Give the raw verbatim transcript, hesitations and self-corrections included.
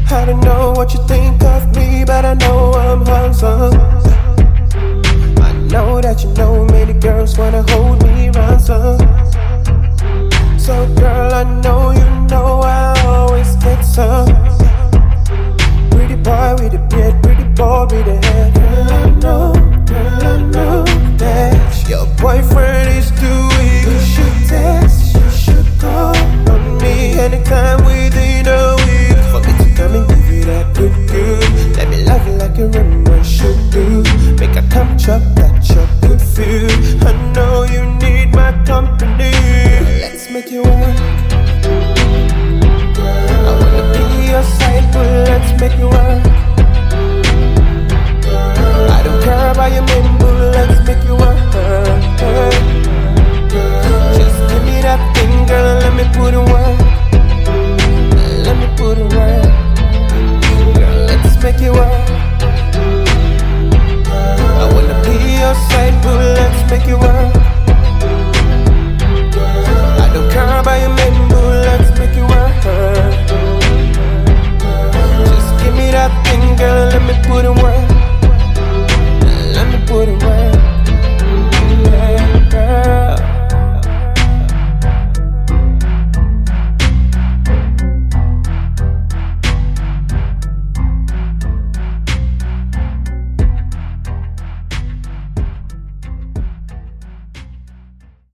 I don't know what you think of me, but I know I'm handsome. I know that you know many girls wanna hold me ransom. So girl, I know you know I always get some.